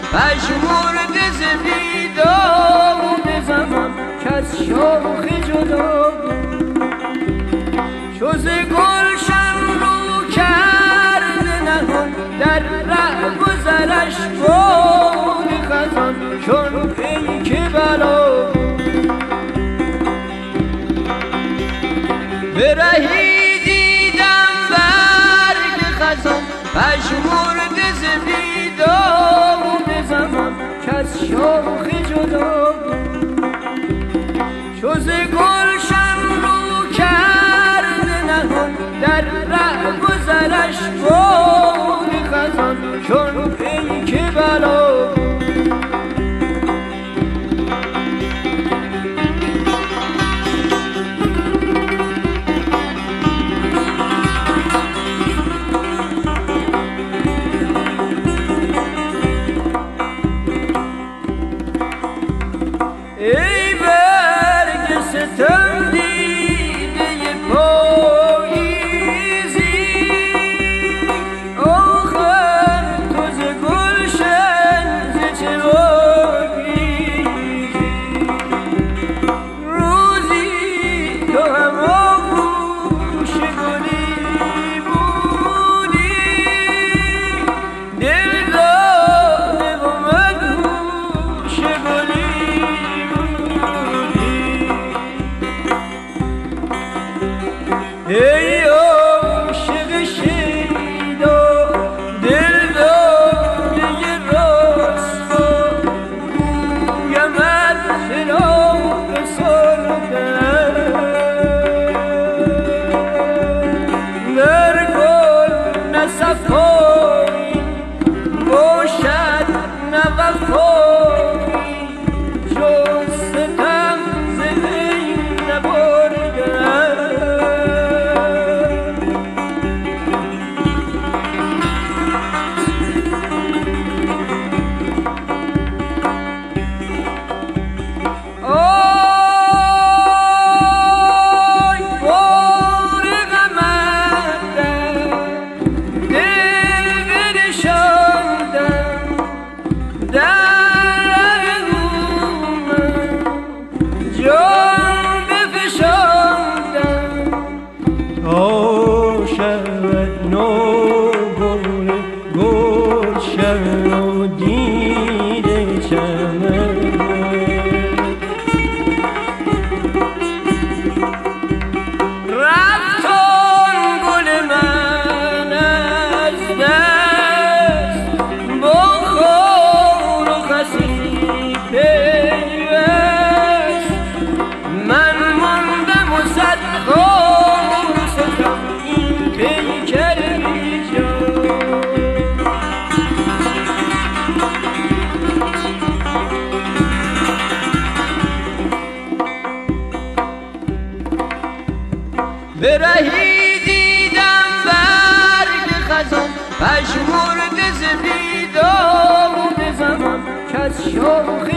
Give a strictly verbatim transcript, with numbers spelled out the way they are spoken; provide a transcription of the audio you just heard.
پژمرده ز بیداد زمان کز شاخ جدا چو ز گلشن رو کرده نهان در ره گذرش باد خزان چون پیک بلا به رهی دیدم برگ خزان پژمرده ز بیداد زمان کز شاخ جدا چو ز گلشن رو کرده نهان در ره گذرش باد خزان چون پیک بلا ای برگ ستم دیده پاییزی آخر تو ز گلشن ز چه واگریزی روزی تو هم آغوش گلی بودی دل داده و مدهوش گلی ای عاشق شیدا دل داده راستا گویمت فراق سردن در گل نه صفایی باشد نه وفایی جز ستم ز وی نبردن شود نو گل گلشن و دیده چمن رفت آن گل من از دست با خار و خسی پیوست من ماندم و صد خار ستم این پیکر بیجا به رهی دیدم برگ خزان پژمرده ز بیداد زمان کز شاخ